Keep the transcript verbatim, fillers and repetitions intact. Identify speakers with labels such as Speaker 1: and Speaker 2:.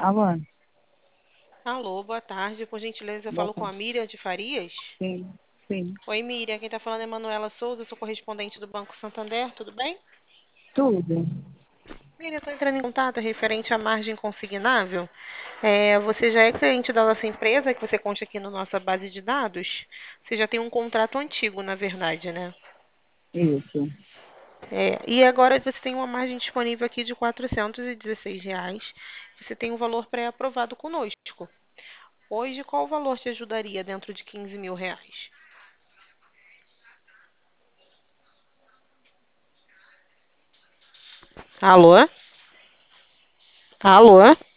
Speaker 1: Alô,
Speaker 2: Alô, boa tarde. Por gentileza, eu
Speaker 1: boa
Speaker 2: falo com a
Speaker 1: tarde.
Speaker 2: Miriam de Farias.
Speaker 1: Sim, sim,
Speaker 2: Oi, Miriam. Quem está falando é Manuela Souza, sou correspondente do Banco Santander, tudo bem?
Speaker 1: tudo.
Speaker 2: Miriam, estou entrando em contato referente à margem consignável. É, você já é cliente da nossa empresa, que você consta aqui na nossa base de dados? Você já tem um contrato antigo, na verdade, né?
Speaker 1: Isso,
Speaker 2: É, e agora você tem uma margem disponível aqui de quatrocentos e dezesseis reais. Você tem um valor pré-aprovado conosco. Hoje, qual o valor te ajudaria dentro de quinze mil reais? Alô? Alô?